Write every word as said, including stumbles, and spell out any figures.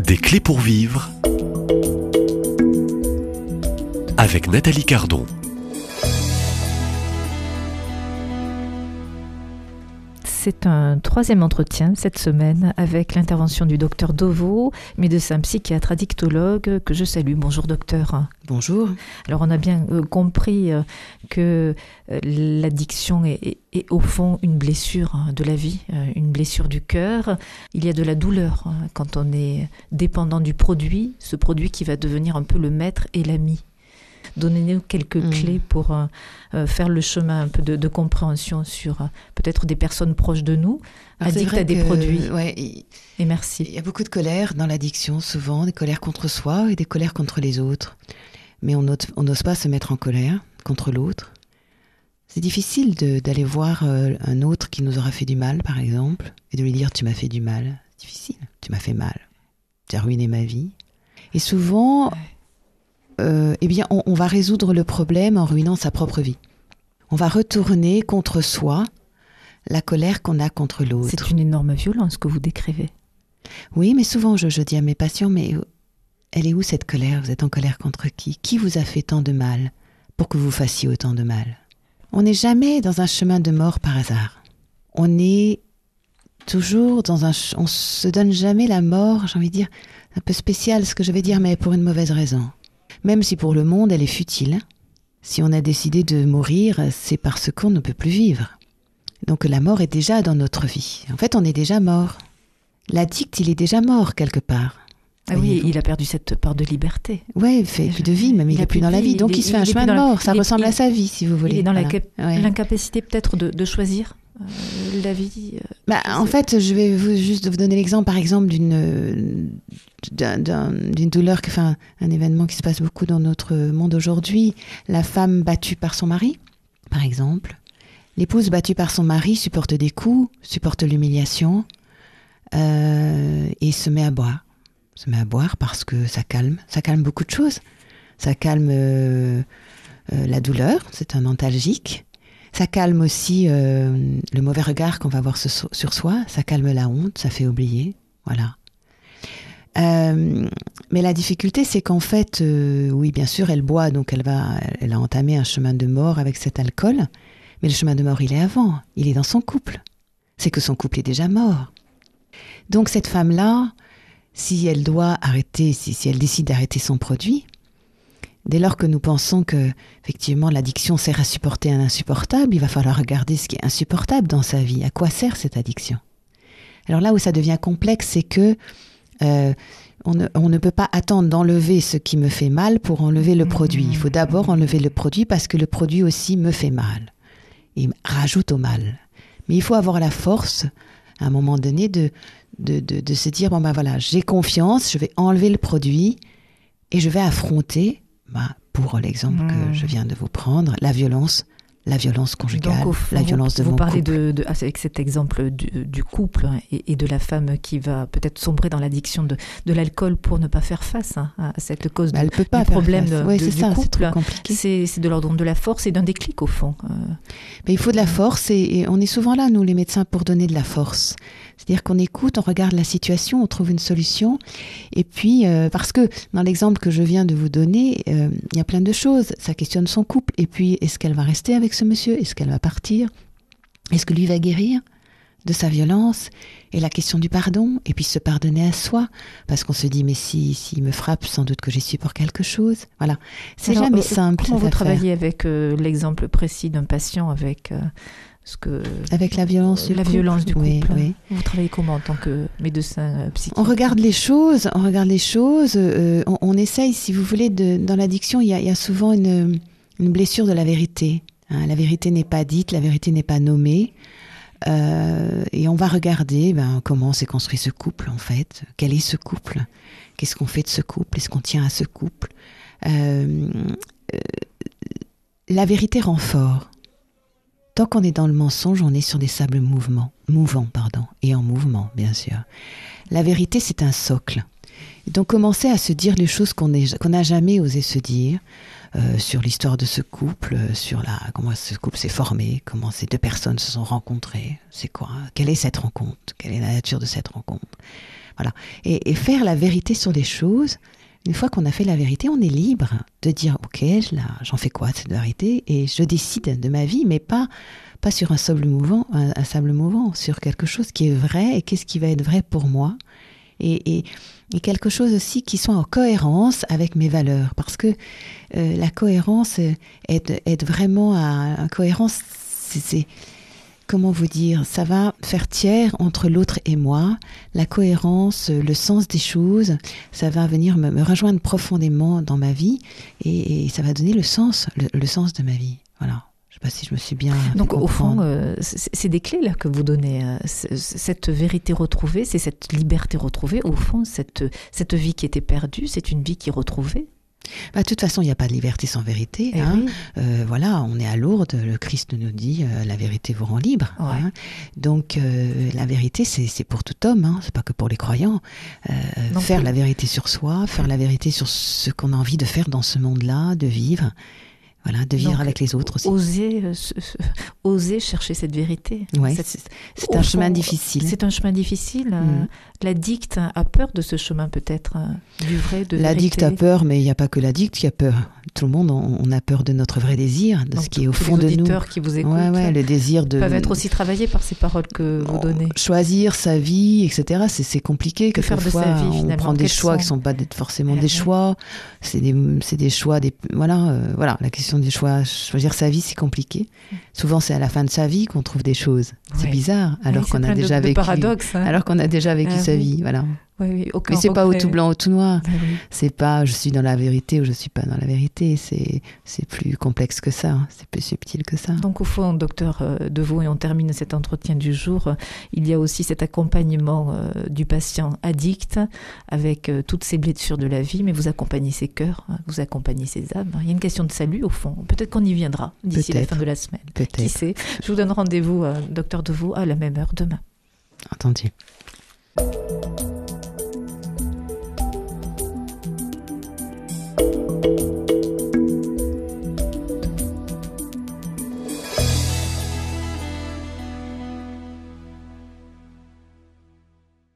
Des clés pour vivre avec Nathalie Cardon. C'est un troisième entretien cette semaine avec l'intervention du docteur Deveau, médecin psychiatre addictologue que je salue. Bonjour docteur. Bonjour. Alors on a bien euh, compris euh, que euh, l'addiction est, est, est au fond une blessure hein, de la vie, euh, une blessure du cœur. Il y a de la douleur hein, quand on est dépendant du produit, ce produit qui va devenir un peu le maître et l'ami. Donnez-nous quelques mmh. clés pour euh, euh, faire le chemin un peu de, de compréhension sur euh, peut-être des personnes proches de nous, Alors addictes à des que, produits. Ouais, il, et merci. Il y a beaucoup de colère dans l'addiction, souvent, des colères contre soi et des colères contre les autres. Mais on n'ose pas se mettre en colère contre l'autre. C'est difficile de, d'aller voir euh, un autre qui nous aura fait du mal, par exemple, et de lui dire « tu m'as fait du mal ». C'est difficile, tu m'as fait mal, tu as ruiné ma vie. Et souvent... Ouais. Euh, eh bien, on, on va résoudre le problème en ruinant sa propre vie. On va retourner contre soi la colère qu'on a contre l'autre. C'est une énorme violence que vous décrivez. Oui, mais souvent, je, je dis à mes patients, mais elle est où cette colère ? Vous êtes en colère contre qui ? Qui vous a fait tant de mal pour que vous fassiez autant de mal ? On n'est jamais dans un chemin de mort par hasard. On est toujours dans un... On se donne jamais la mort, j'ai envie de dire, un peu spécial ce que je vais dire, mais pour une mauvaise raison. Même si pour le monde, elle est futile. Si on a décidé de mourir, c'est parce qu'on ne peut plus vivre. Donc la mort est déjà dans notre vie. En fait, on est déjà mort. L'addict, il est déjà mort quelque part. Ah oui, il a perdu cette part de liberté. Oui, il fait plus de vie, même il n'est plus dans la vie. Donc il, il se fait un chemin de mort. La... Ça il ressemble est... à sa vie, si vous voulez. Il est dans voilà. la cap... ouais. l'incapacité peut-être de, de choisir euh, la vie. Euh, bah, en fait, je vais vous, juste vous donner l'exemple, par exemple, d'une... D'un, d'un, d'une douleur, enfin, un événement qui se passe beaucoup dans notre monde aujourd'hui. La femme battue par son mari, par exemple. L'épouse battue par son mari supporte des coups, supporte l'humiliation euh, et se met à boire. Se met à boire parce que ça calme, ça calme beaucoup de choses. Ça calme euh, euh, la douleur, c'est un antalgique. Ça calme aussi euh, le mauvais regard qu'on va avoir sur, sur soi. Ça calme la honte, ça fait oublier. Voilà. Euh, mais la difficulté, c'est qu'en fait, euh, oui, bien sûr, elle boit, donc elle va, elle a entamé un chemin de mort avec cet alcool. Mais le chemin de mort, il est avant, il est dans son couple. C'est que son couple est déjà mort. Donc cette femme-là, si elle doit arrêter, si, si elle décide d'arrêter son produit, dès lors que nous pensons que, effectivement, l'addiction sert à supporter un insupportable, il va falloir regarder ce qui est insupportable dans sa vie. À quoi sert cette addiction ? Alors là où ça devient complexe, c'est que Euh, on, ne, on ne peut pas attendre d'enlever ce qui me fait mal pour enlever le produit. Il faut d'abord enlever le produit parce que le produit aussi me fait mal. Il rajoute au mal. Mais il faut avoir la force, à un moment donné, de, de, de, de se dire, bon ben voilà, j'ai confiance, je vais enlever le produit et je vais affronter, ben, pour l'exemple mmh. que je viens de vous prendre, la violence. La violence conjugale, Donc, fond, la violence vous, de vous mon parlez couple. De, de, avec cet exemple du, du couple et, et de la femme qui va peut-être sombrer dans l'addiction de, de l'alcool pour ne pas faire face hein, à cette cause bah, de, peut pas du problème de, ouais, de, c'est du ça, couple. C'est, c'est, c'est de l'ordre de la force et d'un déclic au fond. Euh... Mais il faut de la force et, et on est souvent là, nous les médecins, pour donner de la force. C'est-à-dire qu'on écoute, on regarde la situation, on trouve une solution. Et puis, euh, parce que dans l'exemple que je viens de vous donner, euh, il y a plein de choses. Ça questionne son couple. Et puis, est-ce qu'elle va rester avec ce monsieur ? Est-ce qu'elle va partir ? Est-ce que lui va guérir de sa violence ? Et la question du pardon. Et puis se pardonner à soi. Parce qu'on se dit, mais si, s'il me frappe, sans doute que j'y suis pour quelque chose. Voilà. C'est Alors, jamais euh, simple. Comment vous affaire. travaillez avec euh, l'exemple précis d'un patient avec... Euh... Ce que, avec la violence du la couple. violence du couple. Oui, oui. Vous travaillez comment en tant que médecin euh, psychiatre ? On regarde les choses, on regarde les choses. Euh, on, on essaye, si vous voulez, de, dans l'addiction, il y a, il y a souvent une, une blessure de la vérité. Hein, la vérité n'est pas dite, la vérité n'est pas nommée. Euh, et on va regarder ben, comment s'est construit ce couple, en fait. Quel est ce couple ? Qu'est-ce qu'on fait de ce couple ? Est-ce qu'on tient à ce couple ? euh, euh, La vérité rend fort. Tant qu'on est dans le mensonge, on est sur des sables mouvements, mouvants, pardon, et en mouvement, bien sûr. La vérité, c'est un socle. Et donc, commencer à se dire les choses qu'on n'a qu'on jamais osé se dire euh, sur l'histoire de ce couple, sur la, comment ce couple s'est formé, comment ces deux personnes se sont rencontrées, c'est quoi, quelle est cette rencontre, quelle est la nature de cette rencontre. Voilà. Et, et faire la vérité sur les choses. Une fois qu'on a fait la vérité, on est libre de dire « Ok, je la, j'en fais quoi de cette vérité ?» Et je décide de ma vie, mais pas, pas sur un sable mouvant, un, un sable mouvant, sur quelque chose qui est vrai et qu'est-ce qui va être vrai pour moi. Et, et, et quelque chose aussi qui soit en cohérence avec mes valeurs. Parce que euh, la cohérence, aide, aide vraiment à... La cohérence, c'est... c'est comment vous dire, ça va faire tiers entre l'autre et moi, la cohérence, le sens des choses, ça va venir me, me rejoindre profondément dans ma vie et, et ça va donner le sens, le, le sens de ma vie. Voilà. Je ne sais pas si je me suis bien Donc au fond, comprendre. euh, c'est, c'est des clés là que vous donnez. Euh, cette vérité retrouvée, c'est cette liberté retrouvée. Au fond, cette, cette vie qui était perdue, c'est une vie qui est retrouvée. Bah, de toute façon, il n'y a pas de liberté sans vérité. Eh Hein. oui. Euh, voilà, on est à Lourdes, le Christ nous dit euh, la vérité vous rend libre. Ouais. Hein. Donc euh, la vérité, c'est, c'est pour tout homme, hein. C'est pas que pour les croyants. Euh, Donc, faire oui. la vérité sur soi, faire la vérité sur ce qu'on a envie de faire dans ce monde-là, de vivre. Voilà, de vivre Donc, avec les autres aussi. Oser, euh, se- se- oser chercher cette vérité. Ouais, Cette- c'est, c'est au un chemin fond, difficile. C'est un chemin difficile. euh, Mhm. L'addict a peur de ce chemin peut-être, euh, du vrai, de L'addict vérité. a peur, mais il n'y a pas que l'addict qui a peur. Tout le monde, on, on a peur de notre vrai désir, de Donc, ce qui est au tous fond les de nous. auditeurs qui vous écoutent Ouais, ouais, le désir de peuvent être aussi travaillés par ces paroles que vous donnez. choisir sa vie, et cetera. C'est, c'est compliqué. Que faire de Quelquefois, sa vie, on finalement, prend des quels choix sont- qui ne sont pas des- forcément Eh des oui. choix. C'est des, c'est des choix. Des, voilà, euh, voilà, la question des choix. Choisir sa vie, c'est compliqué. Souvent, c'est à la fin de sa vie qu'on trouve des choses. C'est Ouais. bizarre, alors Oui, c'est qu'on a plein de- déjà de vécu. paradoxes, hein. Alors qu'on a déjà vécu Ah sa oui. vie, voilà. Oui, oui, aucun Mais c'est pas au regret. tout blanc, au tout noir. Ah oui. C'est pas je suis dans la vérité ou je suis pas dans la vérité. C'est, c'est plus complexe que ça. C'est plus subtil que ça. Donc au fond, docteur euh, Deveau, et on termine cet entretien du jour, euh, il y a aussi cet accompagnement euh, du patient addict avec euh, toutes ces blessures de la vie, mais vous accompagnez ses cœurs, hein, vous accompagnez ses âmes. Il y a une question de salut au fond. Peut-être qu'on y viendra d'ici la Peut-être. fin de la semaine. Peut-être. Qui sait? Je vous donne rendez-vous, euh, docteur Deveau, à la même heure demain. Entendu.